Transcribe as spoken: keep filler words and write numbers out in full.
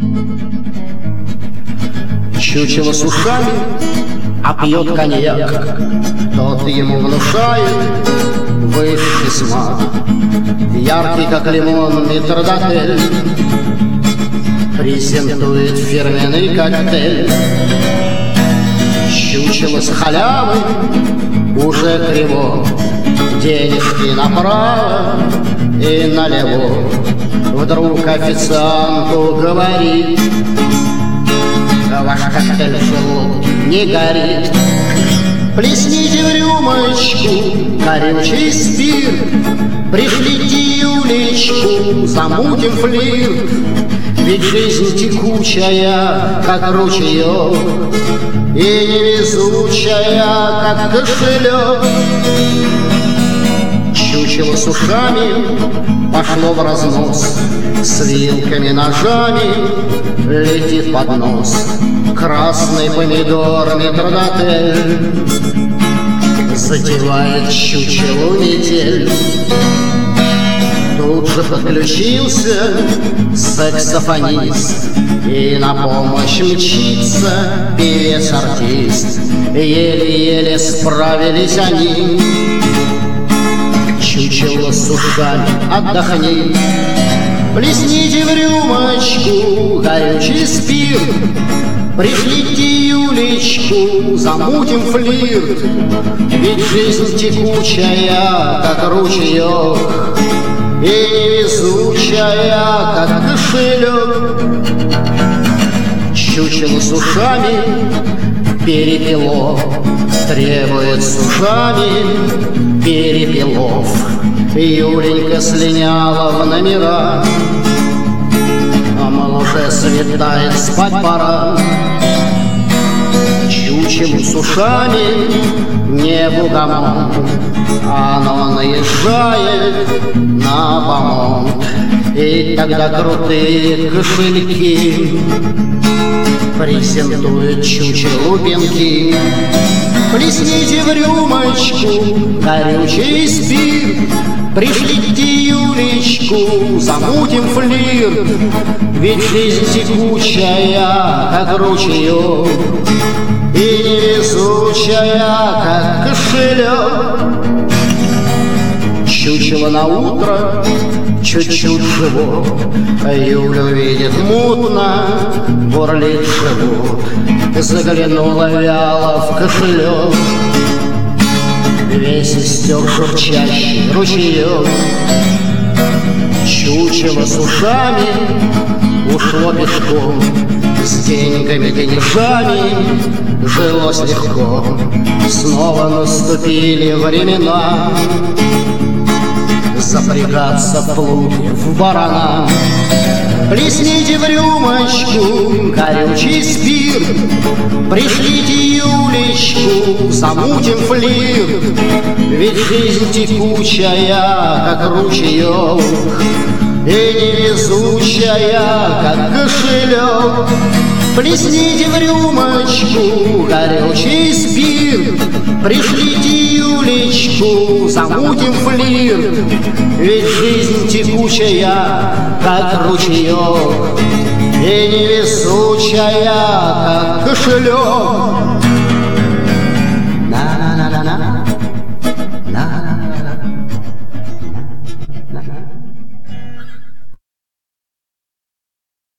Чучело с ушами, а пьет коньяк, тот ему внушает высший смак. Яркий, как лимон, метрдотель презентует фирменный коктейль. Чучело с халявой уже криво, денежки направо и налево. Вдруг официанту говорит: ваш коктейль в желудке не горит. Плесните в рюмочку горючий спирт, пришлите Юлечку, замутим флирт. Ведь жизнь текучая, как ручеек, и невезучая, как кошелек. Чучело с ушами пошло в разнос, с вилками, ножами летит под нос. Красный помидор метрдотель затевает чучелу метель. Тут же подключился саксофонист, и на помощь мчится певец-артист. Еле-еле справились они. Чучело с ушами, отдохни, плесните в рюмочку горючий спирт, пришлите Юлечку, замутим флирт. Ведь жизнь текучая, как ручеек, и невезучая, как кошелек. Чучело с ушами перепело, требует с ушами перепелов. Юленька слиняла в номера, а мол, уже светает, спать пора. Чучело с ушами не бугамон, оно наезжает на помон. И тогда крутые кошельки презентуют чучелу пинки. Плесните в рюмочку горючий спирт, пришлите Юлечку, замутим флирт. Ведь жизнь текучая, как ручеек, и невезучая, как кошелек. Чучело на утро чуть-чуть живот, Юлю видит мутно, бурлит живот. Заглянула вяло в кошелек, весь истек журчащий ручеек. Чучело с ушами ушло пешком, с деньгами, деньжами жилось легко. Снова наступили времена запрягаться в плуге в барана. Плесните в рюмочку горючий спирт, пришлите Юлечку, замутим флирт. Ведь жизнь текучая, как ручеек, и невезучая, как кошелек. Плесните в рюмочку горючий спирт, пришлите Юлечку, замутим флирт. Ведь жизнь текучая, как ручеек, и невезучая, как кошелек.